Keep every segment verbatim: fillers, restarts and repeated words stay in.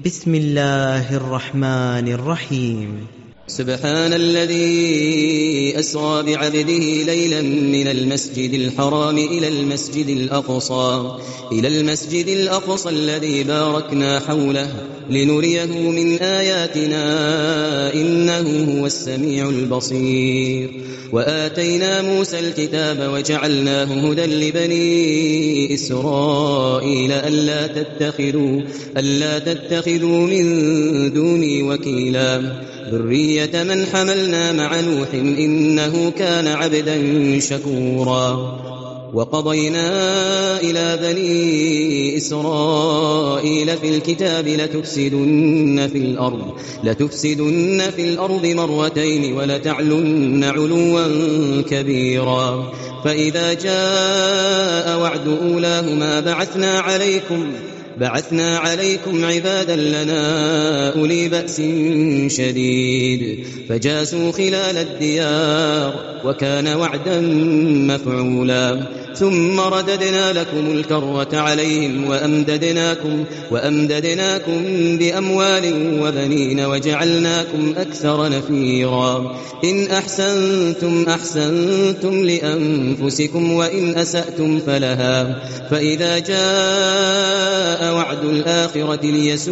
بسم الله الرحمن الرحيم. سبحان الذي أسرى بعبده ليلا من المسجد الحرام إلى المسجد الأقصى إلى المسجد الأقصى الذي باركنا حوله لنريه من آياتنا إنه هو السميع البصير. وآتينا موسى الكتاب وجعلناه هدى لبني إسرائيل ألا تتخذوا ألا تتخذوا من دوني وكيلا ذرية من حملنا مع نوح إنه كان عبدا شكورا. وقضينا إلى بني إسرائيل في الكتاب لتفسدن في الأرض لتفسدن في الأرض مرتين ولتعلن علوا كبيرا. فإذا جاء وعد أولاهما بعثنا عليكم بعثنا عليكم عبادا لنا أولي بأس شديد فجاسوا خلال الديار وكان وعدا مفعولا. ثم رددنا لكم الكرة عليهم وأمددناكم, وأمددناكم بأموال وبنين وجعلناكم أكثر نفيرا. إن أحسنتم أحسنتم لأنفسكم وإن أسأتم فلها. فإذا جاء وعد الآخرة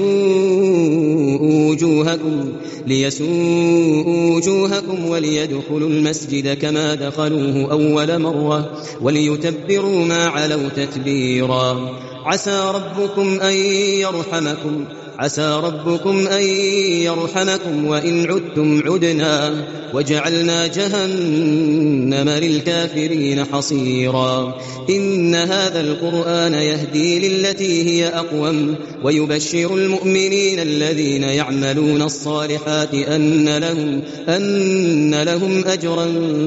ليسوءوا وجوهكم, ليسوءوا وجوهكم وليدخلوا المسجد كما دخلوه أول مرة وليتبروا ما علوا تتبيرا. عسى ربكم أن يرحمكم عسى ربكم أن يرحمكم وإن عدتم عدنا وجعلنا جهنم للكافرين حصيرا. إن هذا القرآن يهدي للتي هي أقوم ويبشر المؤمنين الذين يعملون الصالحات أن لهم, أن لهم أجرا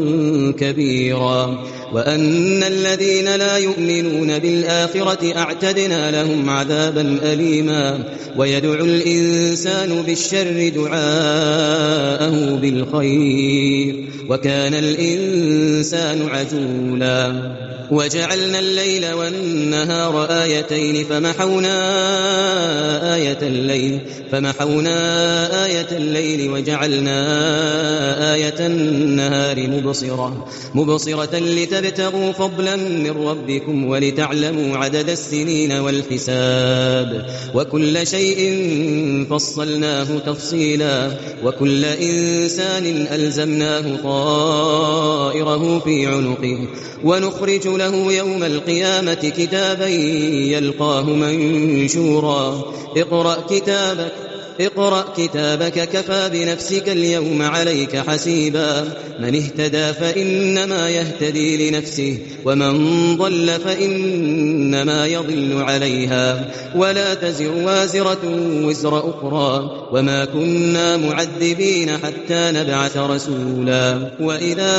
كبيرا وأن الذين لا يؤمنون بالآخرة أعتدنا لهم عذابا أليما. ويدعو الإنسان بالشر دعاءه بالخير وكان الإنسان عجولا. وجعلنا الليل والنهار آيتين فمحونا آية الليل فمحونا آية الليل وجعلنا آية النهار مبصرة مبصرة لتبتغوا فضلا من ربكم ولتعلموا عدد السنين والحساب وكل شيء فصلناه تفصيلا. وكل إنسان ألزمناه طائره في عنقه ونخرج له يوم القيامة كتابا يلقاه منشورا. اقرأ كتابك اقرأ كتابك كفى بنفسك اليوم عليك حسيبا. من اهتدى فإنما يهتدي لنفسه ومن ضل فإنما يضل عليها ولا تزر وازرة وزر أخرى وما كنا معذبين حتى نبعث رسولا. وإذا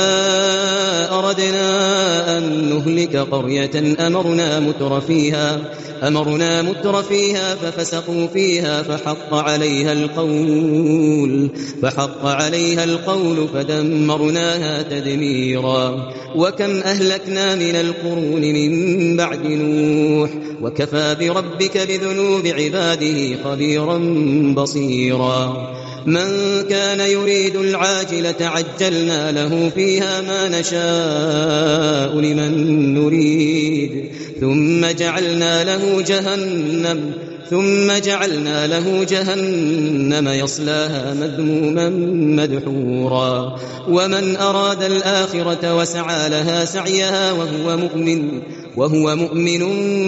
أردنا أن نهلك قرية أمرنا متر فيها أمرنا متر فيها ففسقوا فيها فحق عليها القول فحق عليها القول فدمرناها تدميرا. وكم أهلكنا من القرون من بعد نوح وكفى بربك بذنوب عباده خبيرا بصيرا. من كان يريد العاجلة عجلنا له فيها ما نشاء لمن نريد ثم جعلنا له جهنم ثم جعلنا له جهنم يصلاها مذموما مدحورا. ومن أراد الآخرة وسعى لها سعيها وهو مؤمن وهو مؤمن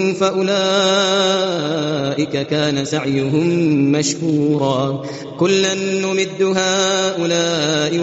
فأولئك كان سعيهم مشكورا. كلا نمد هؤلاء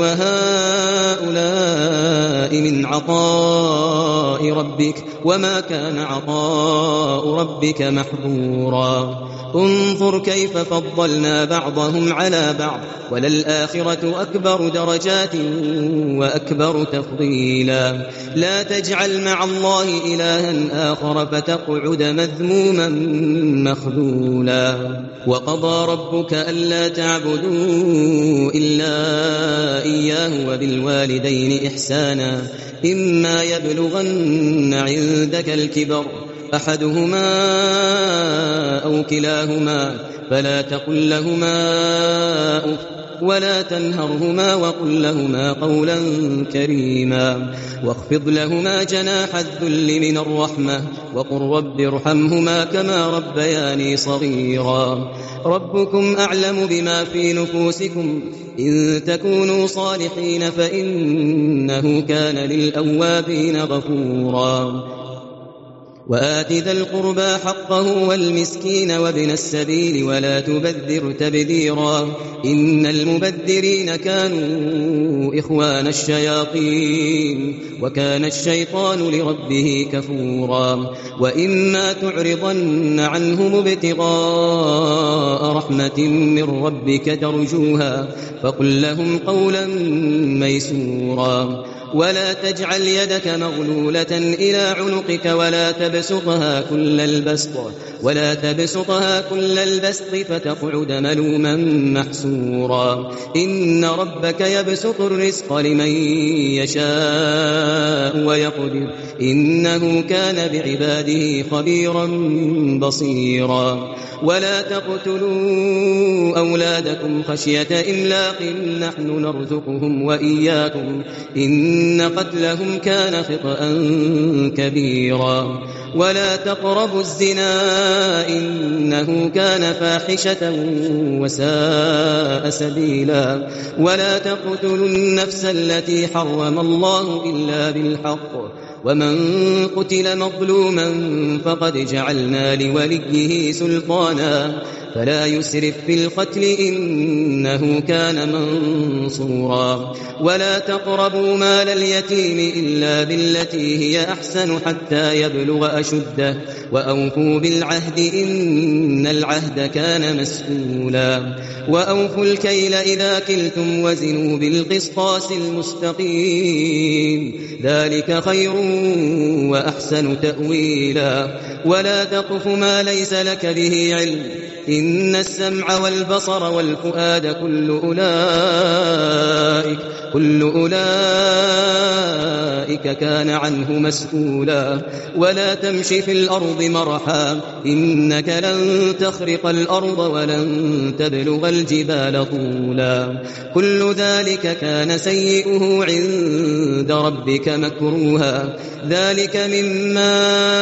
وهؤلاء من عطاء ربك وما كان عطاء ربك محظورا. انظر كيف فضلنا بعضهم على بعض وللآخرة أكبر درجات وأكبر تفضيلا. لا تجعل مع الله إلها آخر فتقعد مذموما مخذولا. وقضى ربك ألا تعبدوا إلا إياه وبالوالدين إحسانا إما يبلغن عندك الكبر أحدهما أو كلاهما فلا تقل لهما أف ولا تنهرهما وقل لهما قولا كريما واخفض لهما جناح الذل من الرحمة وقل رب ارحمهما كما ربياني صغيرا ربكم أعلم بما في نفوسكم إن تكونوا صالحين فإنه كان للأوابين غفورا وآت ذا القربى حقه والمسكين وابن السبيل ولا تبذر تبذيرا إن المبذرين كانوا إخوان الشياطين وكان الشيطان لربه كفورا وإما تعرضن عنهم ابتغاء رحمة من ربك ترجوها فقل لهم قولا ميسورا ولا تجعل يدك مغلولة إلى عنقك ولا تبسطها كل البسط ولا تبسطها كل البسط فتقعد ملوما محسورا إن ربك يبسط الرزق لمن يشاء ويقدر إنه كان بعباده خبيرا بصيرا ولا تقتلوا أولادكم خشية إملاق نحن نرزقهم وإياكم إن قتلهم كان خطأ كبيرا ولا تقربوا الزنا إنه كان فاحشة وساء سبيلا ولا تقتلوا النفس التي حرم الله إلا بالحق ومن قتل مظلوما فقد جعلنا لوليه سلطانا فلا يسرف في القتل إنه كان منصورا ولا تقربوا مال اليتيم إلا بالتي هي أحسن حتى يبلغ أشده وأوفوا بالعهد إن العهد كان مسؤولا وأوفوا الكيل إذا كلتم وزنوا بالقسطاس المستقيم ذلك خير وأحسن تأويلا ولا تقف ما ليس لك به علم إن السمع والبصر والفؤاد كل أولئك كل أولئك كان عنه مسؤولا ولا تمش في الأرض مرحا إنك لن تخرق الأرض ولن تبلغ الجبال طولا كل ذلك كان سيئه عند ربك مكروها ذلك مما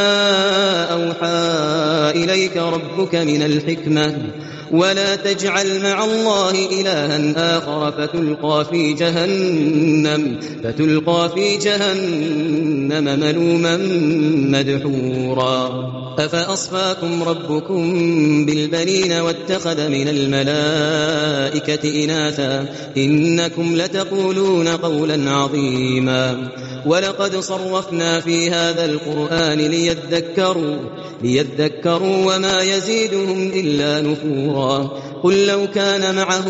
أوحى إليك ربك من الحكمة ولا تجعل مع الله إلها آخر فتلقى في جهنم فتلقى في جهنم ملوما مدحورا أفأصفاكم ربكم بالبنين واتخذ من الملائكة إناثا إنكم لتقولون قولا عظيما ولقد صرفنا في هذا القرآن ليذكروا ليذكروا وما يزيدهم إلا نفورا قل لو كان معه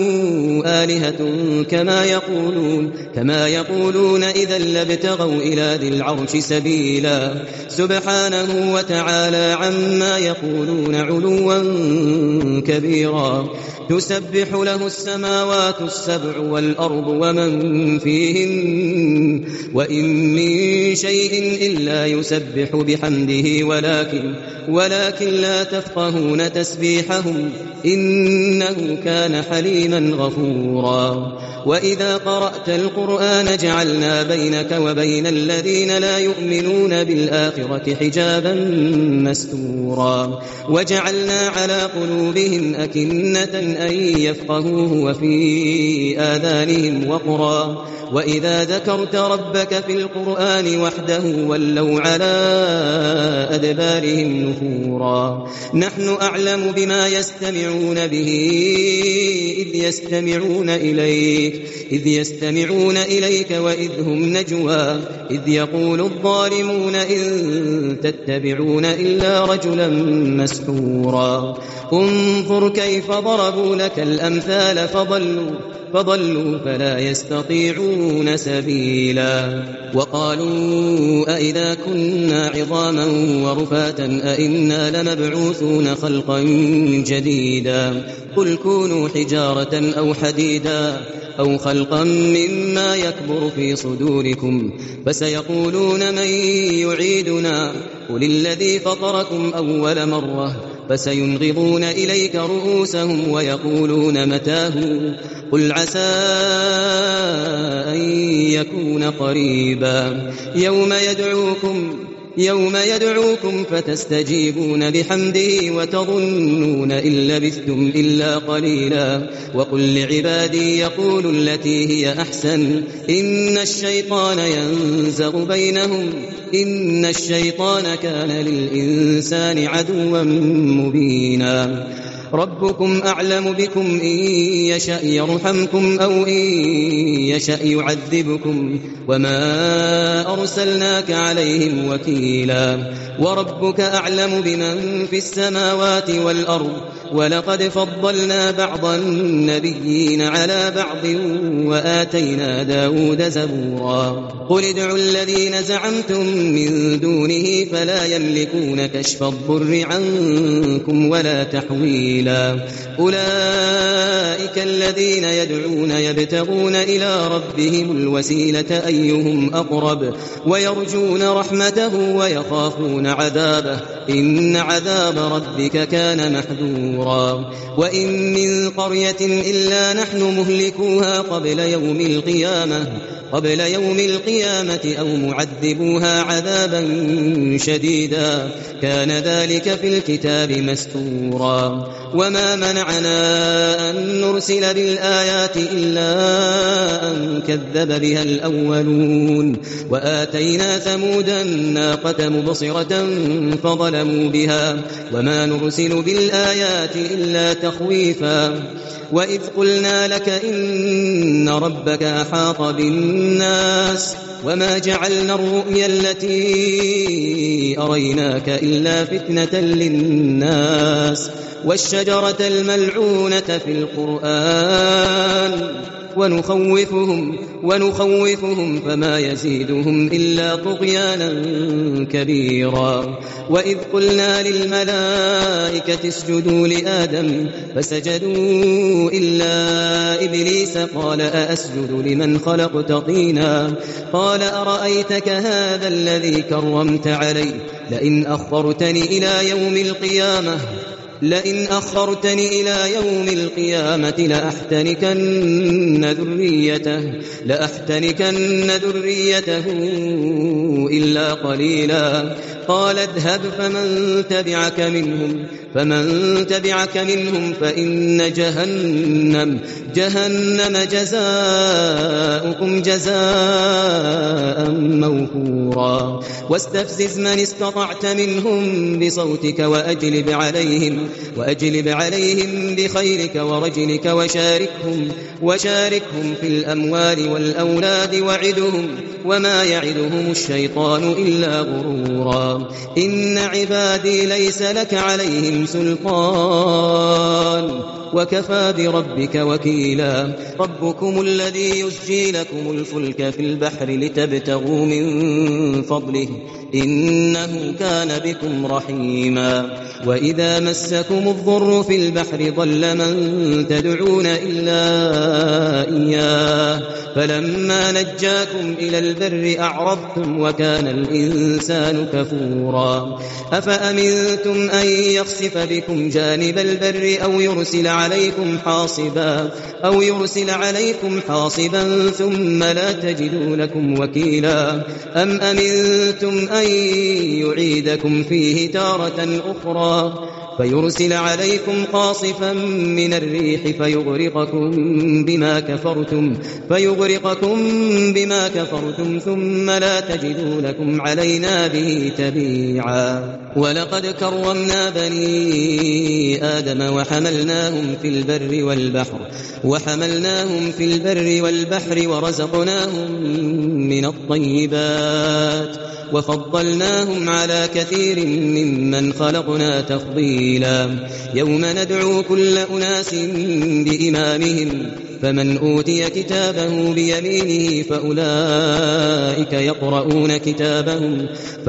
آلهة كما يقولون كما يقولون إذا لابتغوا إلى ذي العرش سبيلا سبحانه وتعالى عما يقولون علوا كبيرا تسبح له السماوات السبع والأرض ومن فيهن وإن من شيء إلا يسبح بحمده ولكن ولكن لا تفقهون تسبيحهم إنه كان حليما غفورا وإذا قرأت القرآن جعلنا بينك وبين الذين لا يؤمنون بالآخرة حجابا مستورا وجعلنا على قلوبهم أكنة أن يفقهوه وفي آذانهم وقرا وإذا ذكرت ربك في القرآن وحده ولوا على أدبارهم نفورا نحن أعلم بما يستمعون به إذ يستمعون إليك إذ يستمعون إليك وإذ هم نجوى إذ يقول الظالمون إن تتبعون إلا رجلا مسحورا انظر كيف ضربوا لك الأمثال فضلوا فضلوا فلا يستطيعون سبيلا وقالوا أئذا كنا عظاما ورفاتا أئنا لمبعوثون خلقا جديدا قل كونوا حجارة أو حديدا أو خلقا مما يكبر في صدوركم فسيقولون من يعيدنا قل الذي فطركم أول مرة فسينغضون إليك رؤوسهم ويقولون متاه قل عسى أن يكون قريبا يوم يدعوكم يوم يدعوكم فتستجيبون بحمده وتظنون إن لبثتم إلا قليلا وقل لعبادي يقولوا التي هي أحسن إن الشيطان ينزغ بينهم إن الشيطان كان للإنسان عدوا مبينا ربكم أعلم بكم إن يشأ يرحمكم أو إن يشأ يعذبكم وما أرسلناك عليهم وكيلا وربك أعلم بمن في السماوات والأرض ولقد فضلنا بعض النبيين على بعض وآتينا داود زبورا قل ادعوا الذين زعمتم من دونه فلا يملكون كشف الضر عنكم ولا تحويلا أولئك الذين يدعون يبتغون إلى ربهم الوسيلة أيهم أقرب ويرجون رحمته ويخافون عذابه إن عذاب ربك كان محذورا وإن من قرية إلا نحن مهلكوها قبل يوم القيامة قبل يوم القيامة أو معذبوها عذابا شديدا كان ذلك في الكتاب مستورا وما منعنا أن نرسل بالآيات إلا أن كذب بها الأولون وآتينا ثمود الناقة مبصرة فظلموا بها وما نرسل بالآيات إلا تخويفا وإذ قلنا لك إن ربك أحاط بالناس وما جعلنا الرؤيا التي أريناك إلا فتنة للناس والشجرة الملعونة في القرآن ونخوفهم ونخوفهم فما يزيدهم إلا طغيانا كبيرا وإذ قلنا للملائكة اسجدوا لآدم فسجدوا إلا إبليس قال أأسجد لمن خلقت طينا قال أرأيتك هذا الذي كرمت علي لئن أخرتني إلى يوم القيامة لئن أخرتني إلى يوم القيامة لأحتنكن ذريته لأحتنكن ذريته إلا قليلا قال اذهب فمن تبعك منهم فمن تبعك منهم فإن جهنم جهنم جزاؤكم جزاء موفورا واستفزز من استطعت منهم بصوتك وأجلب عليهم وأجلب عليهم بخيرك ورجلك وشاركهم وشاركهم في الأموال والأولاد وعدهم وما يعدهم الشيطان إلا غرورا إن عبادي ليس لك عليهم سلطان وكفى بربك وكيلا ربكم الذي يسجي لكم الفلك في البحر لتبتغوا من فضله إنه كان بكم رحيما وإذا مسكم الضر في البحر ضل من تدعون إلا إياه فلما نجاكم إلى البر أعرضتم وكان الإنسان كفورا أفأمنتم أن يخسف بكم جانب البر أو يرسل عليكم حاصبا أو يرسل عليكم حاصبا ثم لا تجدوا لكم وكيلا أم أمنتم أن يعيدكم فيه تارة أخرى فيرسل عليكم قاصفا من الريح فيغرقكم بما كفرتم فيغرقكم بما كفرتم ثم لا تجدوا لكم علينا به تبيعا ولقد كرمنا بني آدم وحملناهم في البر والبحر وحملناهم في البر والبحر ورزقناهم من الطيبات وفضلناهم على كثير ممن خلقنا تفضيلا يوم ندعو كل أناس بإمامهم فمن أوتي كتابه بيمينه فأولئك يقرؤون كتابهم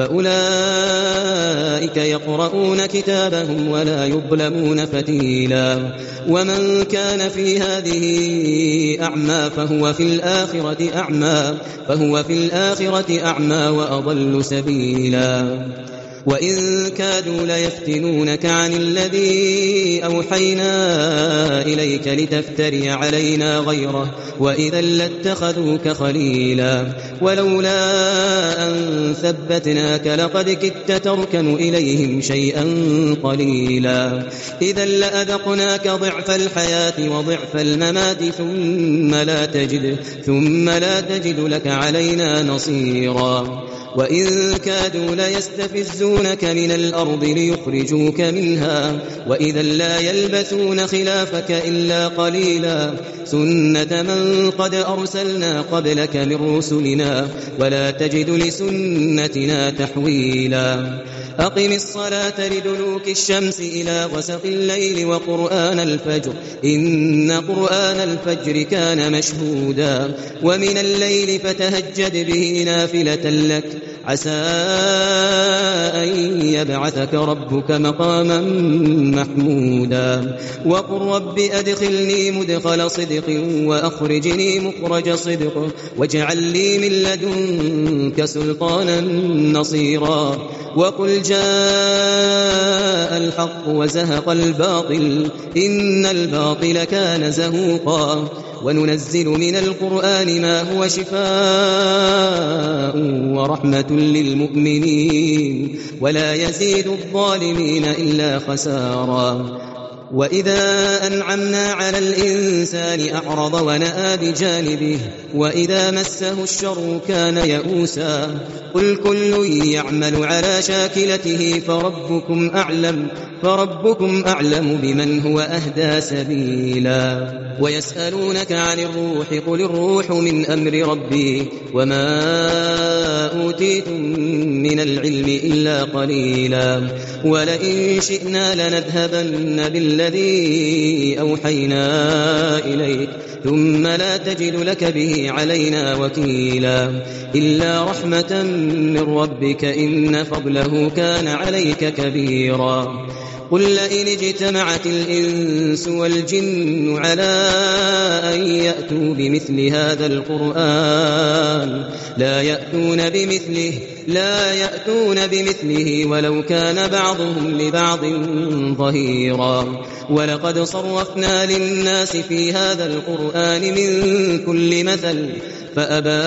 فأولئك يقرؤون كتابهم ولا يظلمون فتيلا ومن كان في هذه أعمى فهو في الآخرة أعمى فهو في الآخرة أعمى وأضل سبيلا وإن كادوا ليفتنونك عن الذي أوحينا إليك لتفتري علينا غيره وإذا لاتخذوك خليلا ولولا أن ثبتناك لقد كدت تركن إليهم شيئا قليلا إذا لأذقناك ضعف الحياة وضعف الممات ثم لا تجد ثم لا تجد لك علينا نصيرا وإن كادوا ليستفزونك من الأرض ليخرجوك منها وإذا لا يلبثون خلافك إلا قليلا سنة من قد أرسلنا قبلك من رسلنا ولا تجد لسنتنا تحويلا أقم الصلاة لدلوك الشمس إلى غسق الليل وقرآن الفجر إن قرآن الفجر كان مشهودا ومن الليل فتهجد به نافلة لك عسى أن يبعثك ربك مقاما محمودا وقل رب أدخلني مدخل صدق وأخرجني مخرج صدق واجعل لي من لدنك سلطانا نصيرا وقل جاء الحق وزهق الباطل إن الباطل كان زهوقا وننزل من القرآن ما هو شفاء ورحمة للمؤمنين ولا يزيد الظالمين إلا خسارا وإذا أنعمنا على الإنسان أعرض ونأى بجانبه وإذا مسه الشر كان يئوسا قل كل يعمل على شاكلته فربكم أعلم فربكم أعلم بمن هو أهدى سبيلا ويسألونك عن الروح قل الروح من أمر ربي وما أوتيتم من العلم إلا قليلا ولئن شئنا لنذهبن بالذي أوحينا إليك ثم لا تجد لك به علينا وكيلا إلا رحمة من ربك إن فضله كان عليك كبيرا قل لئن اجتمعت الإنس والجن على أن يأتوا بمثل هذا القرآن لا يأتون بمثله لا يأتون بمثله ولو كان بعضهم لبعض ظهيرا ولقد صرفنا للناس في هذا القرآن من كل مثل فأبى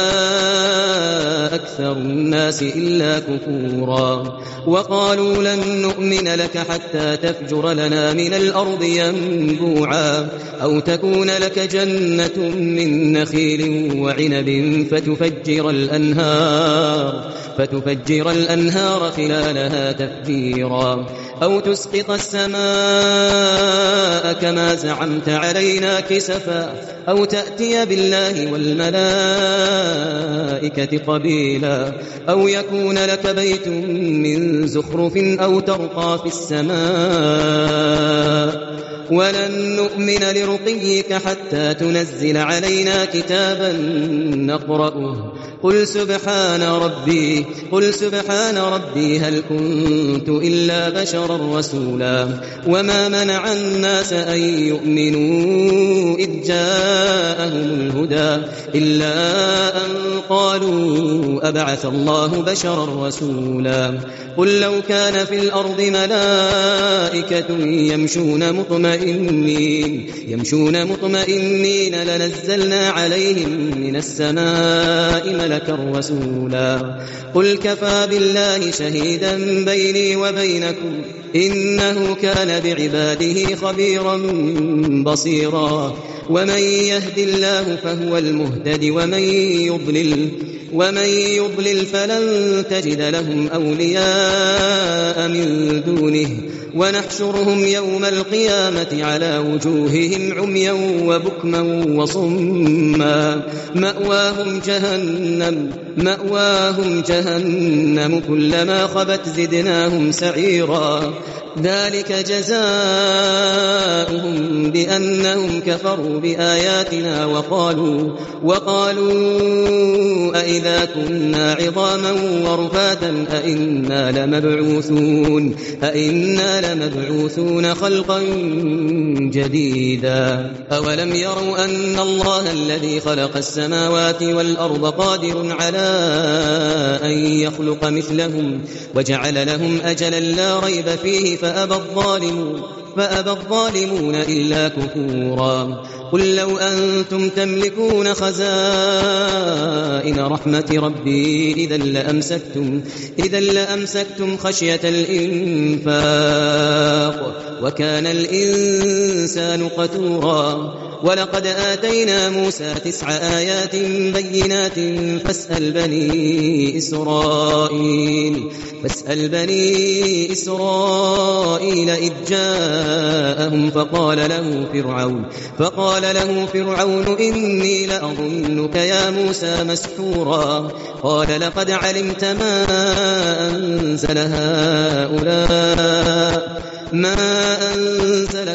أكثر الناس إلا كفورا وقالوا لن نؤمن لك حتى تفجر لنا من الأرض ينبوعا أو تكون لك جنة من نخيل وعنب فتفجر الأنهار فتفجر الأنهار خلالها تفجيرا أو تسقط السماء كما زعمت علينا كسفا أو تأتي بالله والملائكة قبيلا أو يكون لك بيت من زخرف أو ترقى في السماء ولن نؤمن لرقيك حتى تنزل علينا كتابا نقرأه قل سبحان ربي قل سبحان ربي هل كنت إلا بشرا رسولا وما منع الناس أن يؤمنوا إذ جاءهم الهدى إلا أن قالوا أبعث الله بشرا رسولا قل لو كان في الأرض ملائكة يمشون مطمئنين يمشون مطمئنين لنزلنا عليهم من السماء ملكا رسولا قل كفى بالله شهيدا بيني وبينكم إنه كان بعباده خبيرا بصيرا ومن يهد الله فهو المهتد ومن يضلل ومن يضلل فلن تجد لهم أولياء من دونه ونحشرهم يوم القيامة على وجوههم عميا وبكما وصما مأواهم جهنم مأواهم جهنم كلما خبت زدناهم سعيرا ذلك جزاؤهم بأنهم كفروا بآياتنا وقالوا وقالوا أئذا كنا عظاما ورفاتا أئنا لمبعوثون أئنا لمبعوثون خلقا جديدا أولم يروا أن الله الذي خلق السماوات والأرض قادر على أن يخلق مثلهم وجعل لهم أجلا لا ريب فيه فأبى الظالمون فأبى الظالمون إلا كفورا قل لو أنتم تملكون خزائن رحمة ربي إذا لأمسكتم, إذا لأمسكتم خشية الإنفاق وكان الإنسان قتورا ولقد آتينا موسى تسع آيات بينات فاسأل بني إسرائيل فاسأل بني إسرائيل إذ جاءهم فقال له فرعون فقال له فرعون إني لأظنك يا موسى مسحورا قال لقد علمت ما أنزل هؤلاء ما أنزل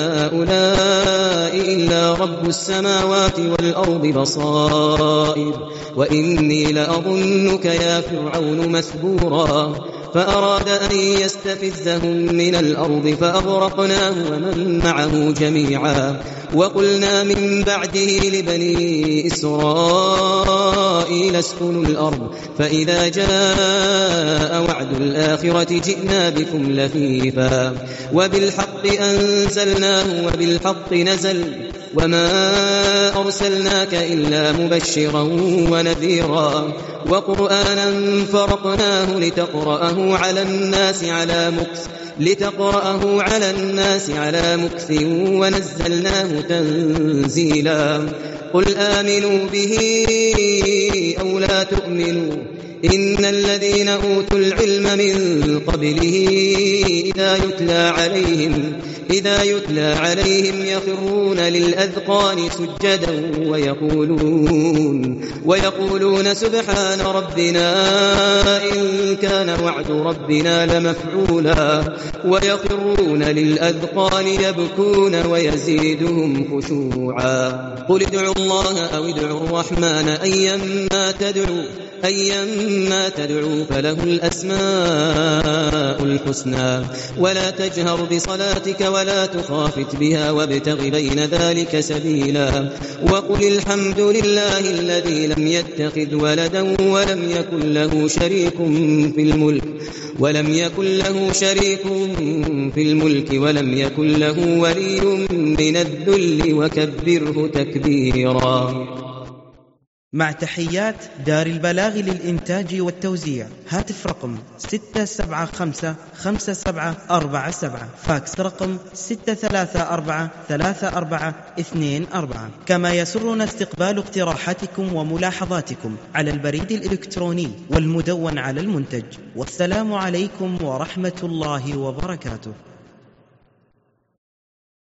هؤلاء إلا رب السماوات والأرض بصائر وإني لأظنك يا فرعون مثبورا فأراد أن يستفزهم من الأرض فأغرقناه ومن معه جميعا وقلنا من بعده لبني إسرائيل اسكنوا الأرض فإذا جاء وعد الآخرة جئنا بكم لفيفا وبالحق أنزلناه وبالحق نزل وما أرسلناك إلا مبشرا ونذيرا وقرآنا فرقناه لتقرأه على الناس على مكث لتقرأه على الناس على مكث ونزلناه تنزيلا قل آمنوا به أو لا تؤمنوا إن الذين أوتوا العلم من قبله إذا يتلى عليهم إذا يتلى عليهم يخرون للأذقان سجدا ويقولون ويقولون سبحان ربنا إن كان وعد ربنا لمفعولا ويخرون للأذقان يبكون ويزيدهم خشوعا قل ادعوا الله أو ادعوا الرحمن أيما تدعوا أيما تدعوا فله الأسماء الحسنى ولا تجهر بصلاتك ولا تخافت بها وابتغ بين ذلك سبيلا وقل الحمد لله الذي لم يتخذ ولدا ولم يكن له شريك في الملك ولم يكن له شريك في الملك ولم يكن له ولي من الذل وكبره تكبيرا. مع تحيات دار البلاغ للإنتاج والتوزيع. هاتف رقم ستة سبعة خمسة خمسة سبعة أربعة سبعة. فاكس رقم ستة ثلاثة أربعة ثلاثة أربعة اثنين أربعة. كما يسرنا استقبال اقتراحاتكم وملاحظاتكم على البريد الإلكتروني والمدون على المنتج. والسلام عليكم ورحمة الله وبركاته.